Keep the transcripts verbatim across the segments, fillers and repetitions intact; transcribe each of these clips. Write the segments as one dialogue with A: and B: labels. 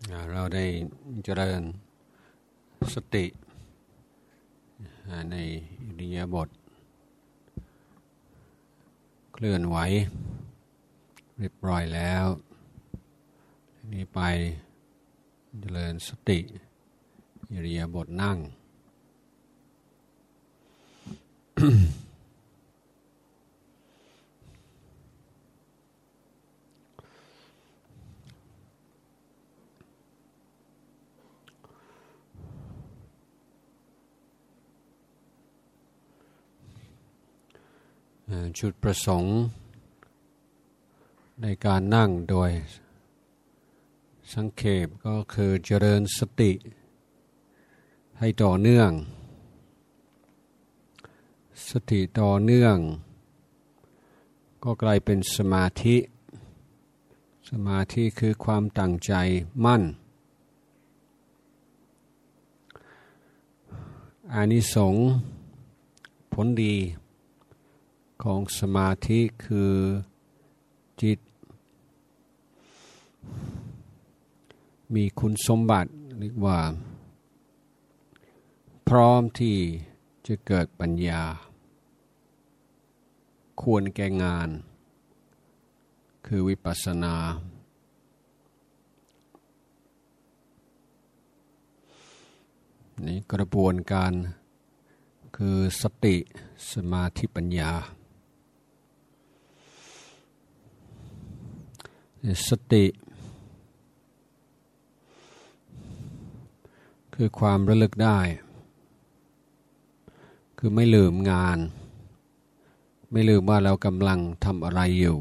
A: เราได้เจริญสติในอิริยาบถเคลื่อนไหวเรียบร้อยแล้วทีนี้ไปเจริญสติอิริยาบถนั่ง จุดประสงค์ในการนั่งโดยสังเขปก็คือเจริญสติให้ต่อเนื่องสติต่อเนื่องก็กลายเป็นสมาธิสมาธิคือความตั้งใจมั่นอานิสงส์ผลดีของสมาธิคือจิตมีคุณสมบัติเรียกว่าพร้อมที่จะเกิดปัญญาควรแก่งานคือวิปัสสนานี่กระบวนการคือสติสมาธิปัญญาสติคือความระลึกได้คือไม่ลืมงานไม่ลืมว่าเรากำลังทำอะไรอยู่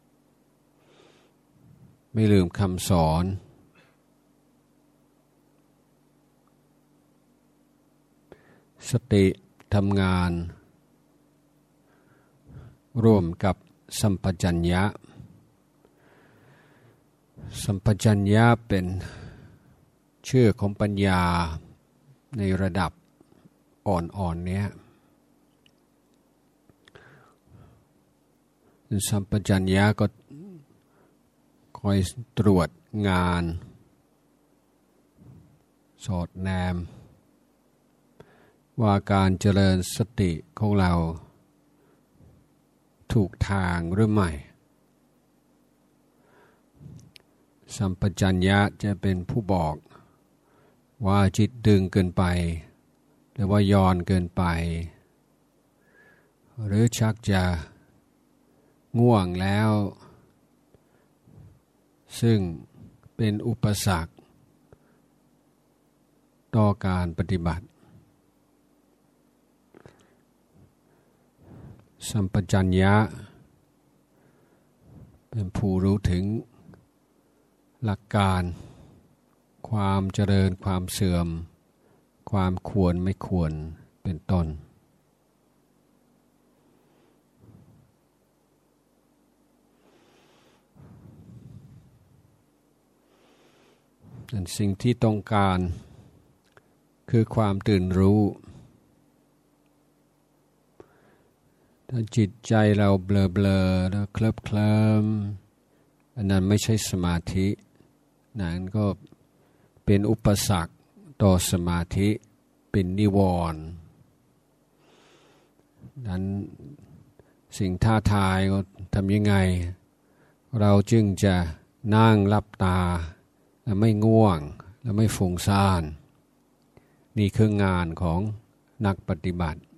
A: ไม่ลืมคำสอนสติทำงานร่วมกับสัมปชัญญะสัมปชัญญะเป็นชื่อของปัญญาในระดับอ่อนๆเนี้ยสัมปชัญญะก็คอยตรวจงานสอดแนมว่าการเจริญสติของเราถูกทางหรือไม่สัมปชัญญะจะเป็นผู้บอกว่าจิตดึงเกินไปหรือว่าย้อนเกินไปหรือชักจะง่วงแล้วซึ่งเป็นอุปสรรคต่อการปฏิบัติสัมปชัญญะเป็นผู้รู้ถึงหลักการความเจริญความเสื่อมความควรไม่ควรเป็นต้นสิ่งที่ต้องการคือความตื่นรู้ถ้าจิตใจเราเบลอเบลอแล้วเคลิบเคลิ้มอันนั้นไม่ใช่สมาธินั่นก็เป็นอุปสรรคต่อสมาธิเป็นนิวรณ์นั้นสิ่งท้าทายก็ทำยังไงเราจึงจะนั่งหลับตาและไม่ง่วงและไม่ฟุ้งซ่านนี่คืองานของนักปฏิบัติ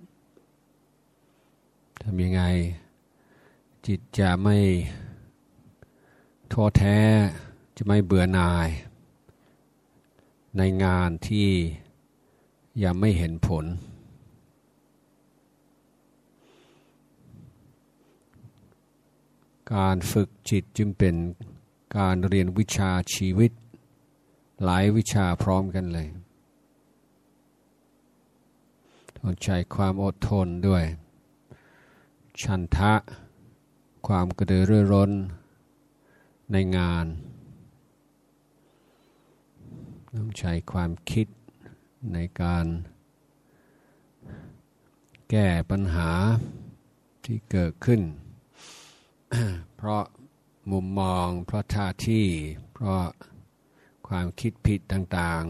A: ทำยังไงจิตจะไม่ท้อแท้จะไม่เบื่อหน่ายในงานที่ยังไม่เห็นผลการฝึกจิตจึงเป็นการเรียนวิชาชีวิตหลายวิชาพร้อมกันเลยต้องใช้ความอดทนด้วยฉันทะความกระตือรือร้นในงานต้องใช้ความคิดในการแก้ปัญหาที่เกิดขึ้น เพราะมุมมองเพราะท่าทีเพราะคความคิดผิดต่าง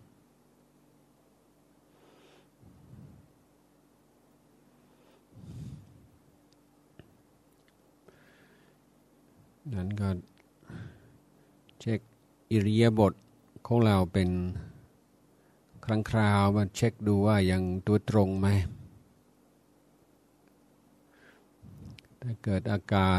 A: ๆนั้นก็เช็คอิริยาบถของเราเป็นครั้งคราวมาเช็คดูว่ายังตัวตรงไหมถ้าเกิดอาการ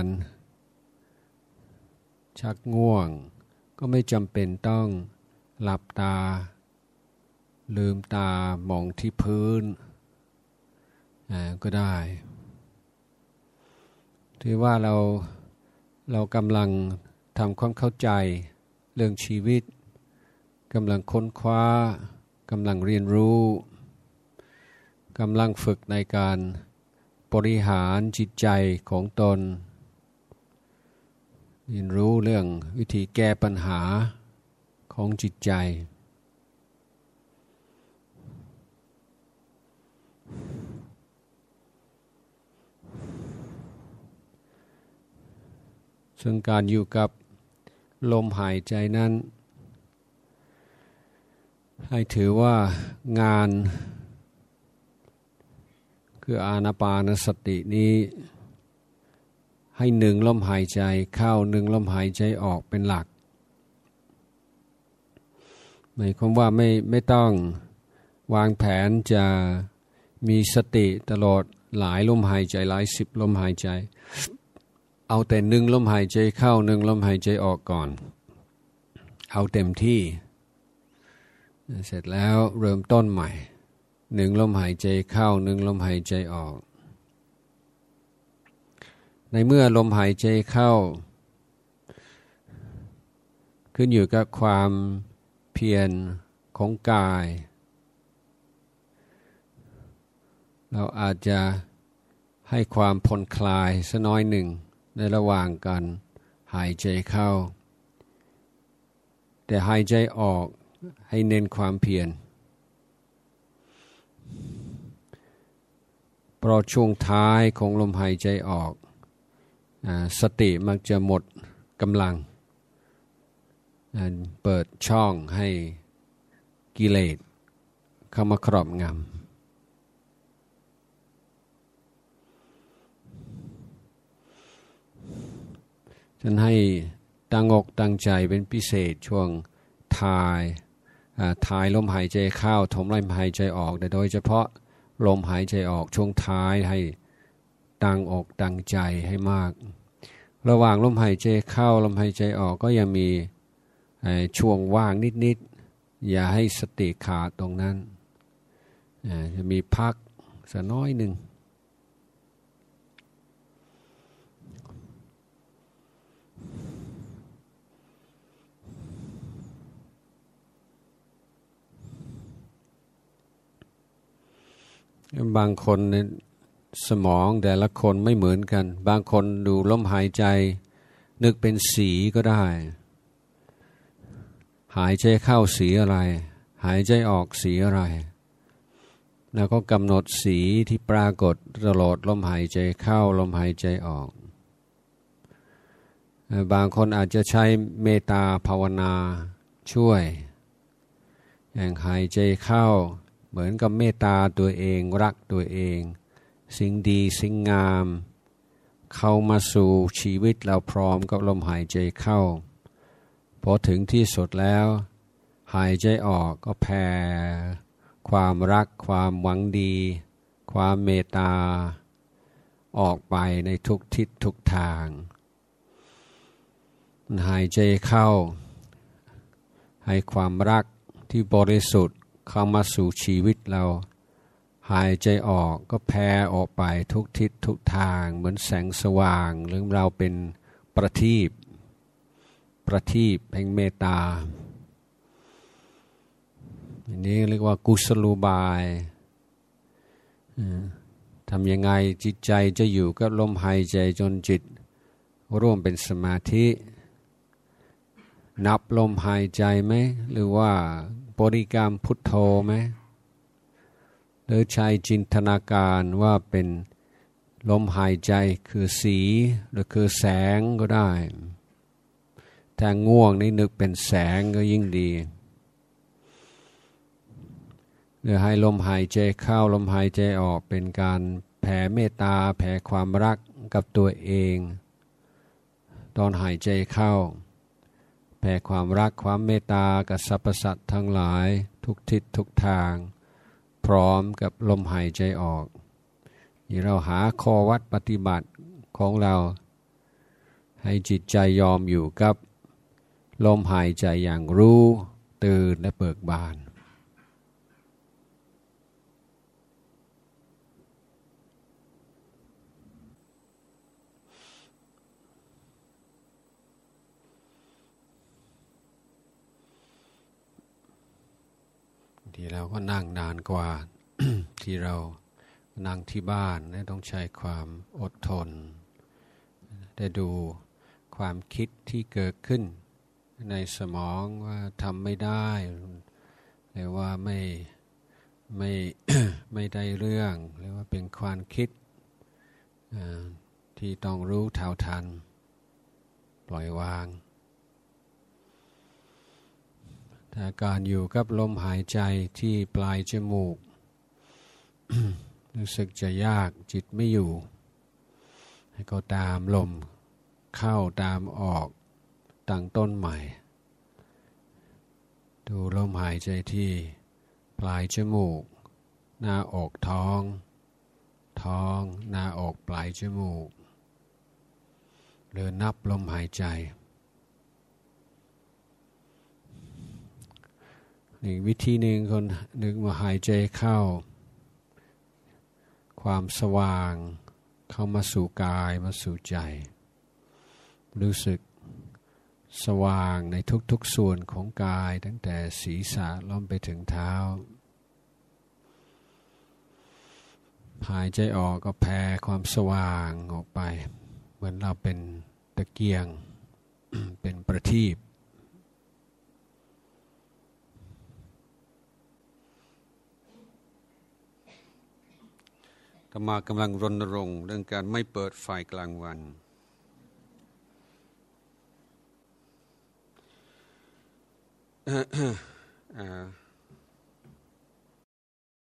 A: ชักง่วงก็ไม่จำเป็นต้องหลับตาลืมตามองที่พื้นก็ได้ถือว่าเราเรากำลังทำความเข้าใจเรื่องชีวิตกำลังค้นคว้ากำลังเรียนรู้กำลังฝึกในการบริหารจิตใจของตนเรียนรู้เรื่องวิธีแก้ปัญหาของจิตใจซึ่งการอยู่กับลมหายใจนั้นให้ถือว่างานคืออานาปานสตินี้ให้หนึ่งลมหายใจเข้าหนึ่งลมหายใจออกเป็นหลักหมายความว่าไม่ไม่ต้องวางแผนจะมีสติตลอดหลายลมหายใจหลายสิบลมหายใจเอาแต่หนึ่งลมหายใจเข้าหนึ่งลมหายใจออกก่อนเอาเต็มที่เสร็จแล้วเริ่มต้นใหม่หนึ่งลมหายใจเข้าหนึ่งลมหายใจออกในเมื่อลมหายใจเข้าขึ้นอยู่กับความเพียรของกายเราอาจจะให้ความผ่อนคลายสักน้อยหนึ่งในระหว่างการหายใจเข้าแต่หายใจออกให้เน้นความเพียรเพราะช่วงท้ายของลมหายใจออกสติมักจะหมดกำลังเปิดช่องให้กิเลสเข้ามาครอบงำฉันให้ตั้งอกตั้งใจเป็นพิเศษช่วงท้ายท้ายลมหายใจเข้าถมลมหายใจออกแต่โดยเฉพาะลมหายใจออกช่วงท้ายให้ตั้งอกตั้งใจให้มากระหว่างลมหายใจเข้าลมหายใจออกก็ยังมีช่วงว่างนิดๆอย่าให้สติขาดตรงนั้นจะมีพักสักน้อยหนึ่งบางคนในสมองแต่ละคนไม่เหมือนกันบางคนดูลมหายใจนึกเป็นสีก็ได้หายใจเข้าสีอะไรหายใจออกสีอะไรแล้วก็กำหนดสีที่ปรากฏตลอดลมหายใจเข้าลมหายใจออกบางคนอาจจะใช้เมตตาภาวนาช่วยอย่างหายใจเข้าเหมือนกับเมตตาตัวเองรักตัวเองสิ่งดีสิ่งงามเข้ามาสู่ชีวิตเราพร้อมกับลมหายใจเข้าพอถึงที่สุดแล้วหายใจออกก็แผ่ความรักความหวังดีความเมตตาออกไปในทุกทิศทุกทางหายใจเข้าให้ความรักที่บริสุทธิ์เข้ามาสู่ชีวิตเราหายใจออกก็แผ่ออกไปทุกทิศทุกทางเหมือนแสงสว่างหรือเราเป็นประทีปประทีปแห่งเมตตาอันนี้เรียกว่ากุศโลบายทำยังไงจิตใจจะอยู่กับลมหายใจจนจิตร่วมเป็นสมาธินับลมหายใจไหมหรือว่าบริกรรมพุทโธไหมหรือใช้จินตนาการว่าเป็นลมหายใจคือสีหรือคือแสงก็ได้ถ้าง่วงนี่นึกเป็นแสงก็ยิ่งดีหรือให้ลมหายใจเข้าลมหายใจออกเป็นการแผ่เมตตาแผ่ความรักกับตัวเองตอนหายใจเข้าแผ่ความรักความเมตตากับสรรพสัตว์ทั้งหลายทุกทิศทุกทางพร้อมกับลมหายใจออกนี่เราหาข้อวัดปฏิบัติของเราให้จิตใจยอมอยู่กับลมหายใจอย่างรู้ตื่นและเบิกบานที่เราก็นั่งนานกว่า ที่เรานั่งที่บ้านและต้องใช้ความอดทนได้ดูความคิดที่เกิดขึ้นในสมองว่าทำไม่ได้หรือว่าไม่ไม่ ไม่ได้เรื่องหรือว่าเป็นความคิดที่ต้องรู้เท่าทันปล่อยวางแต่การอยู่กับลมหายใจที่ปลายจมูก รู้สึกจะยากจิตไม่อยู่ให้ก็ตามลมเข้าตามออกตั้งต้นใหม่ดูลมหายใจที่ปลายจมูกหน้าอกท้องท้องหน้าอกปลายจมูกหรือนับลมหายใจอีกวิธีหนึ่งคนนึกว่าหายใจเข้าความสว่างเข้ามาสู่กายมาสู่ใจรู้สึกสว่างในทุกๆส่วนของกายตั้งแต่ศีรษะลงไปถึงเท้าหายใจออกก็แผ่ความสว่างออกไปเหมือนเราเป็นตะเกียง เป็นประทีปธรรมะกำลังรณรงค์เรื่องการไม่เปิดไฟกลางวัน